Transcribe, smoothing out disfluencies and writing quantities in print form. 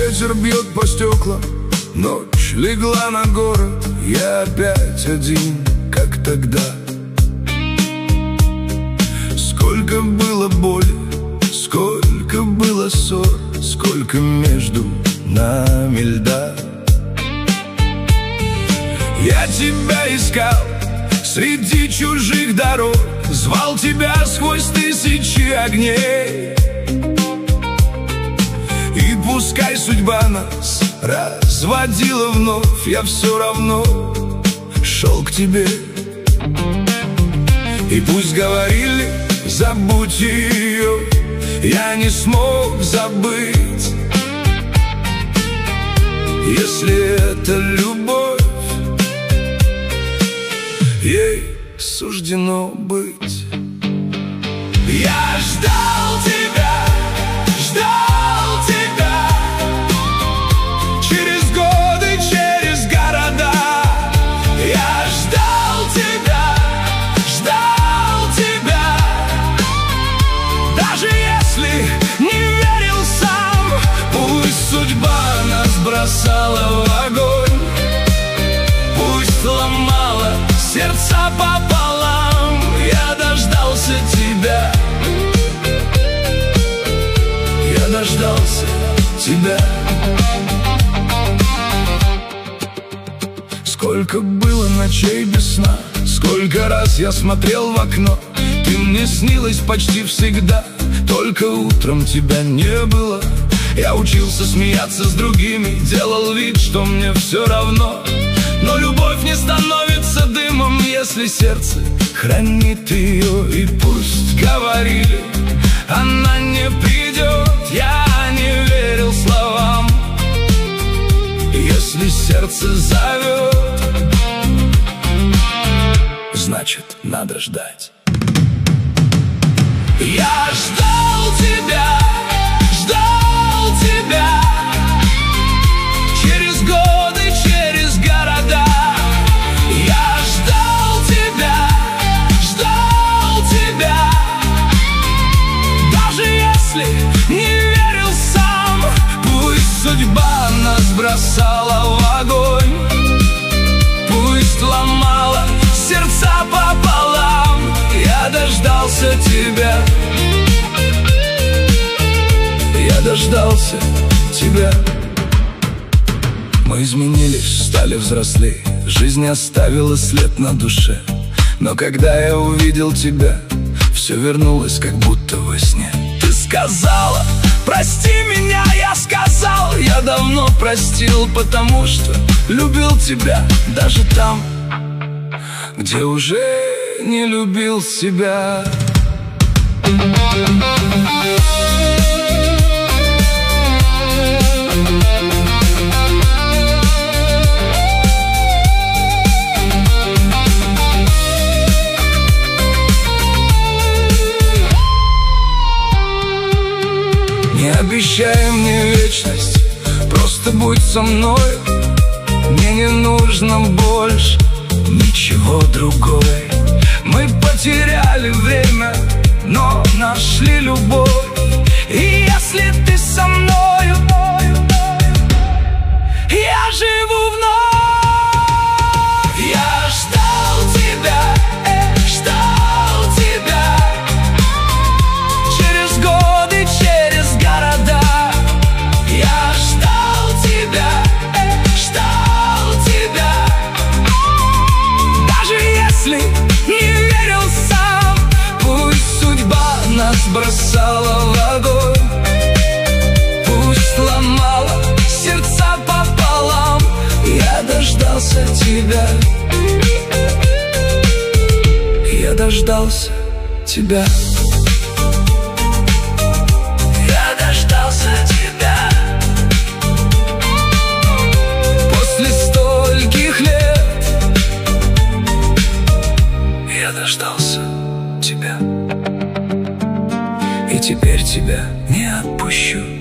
ветер бьет по стеклам, ночь легла на город, я опять один, как тогда. Сколько было боли, сколько было ссор, сколько между нами льда. Я тебя искал среди чужих дорог, звал тебя сквозь тысячи огней. И пускай судьба нас разводила вновь, я все равно шел к тебе. И пусть говорили, забудь ее, я не смог забыть. Если это любовь, ей суждено быть. Я ждал тебя, ждал тебя, через годы, через города. Я ждал тебя, ждал тебя, даже если не верил сам. Пусть судьба нас бросала в огонь, пусть ломала сердца пополам. Я дождался тебя, я дождался тебя. Сколько было ночей без сна, сколько раз я смотрел в окно. Ты мне снилась почти всегда, только утром тебя не было. Я учился смеяться с другими, делал вид, что мне все равно. Но любовь не становится дымом, если сердце хранит ее. И пусть говорили, она не придет, я не верил словам. Если сердце зовет, значит, надо ждать. Я ждал тебя, ждал тебя, через годы, через города. Я ждал тебя, ждал тебя, даже если не верил сам. Пусть судьба нас бросала в огонь, пусть ломала сердца пополам. Я дождался тебя, я дождался тебя. Мы изменились, стали взрослей, жизнь оставила след на душе. Но когда я увидел тебя, все вернулось, как будто во сне. Ты сказала, прости меня, я сказал, я давно простил, потому что любил тебя даже там, где уже не любил себя. Не обещай мне вечность, просто будь со мной. Мне не нужно больше ничего другого. Мы потеряли время, но нашли любовь. И если ты со мною, я живу вновь. Я ждал тебя, ждал тебя, через годы, через города. Я ждал тебя, ждал тебя, даже если не верил сам. Пусть судьба нас бросала в огонь, пусть ломала сердца пополам. Я дождался тебя, я дождался тебя, я дождался тебя. После стольких лет я дождался тебя, и теперь тебя не отпущу.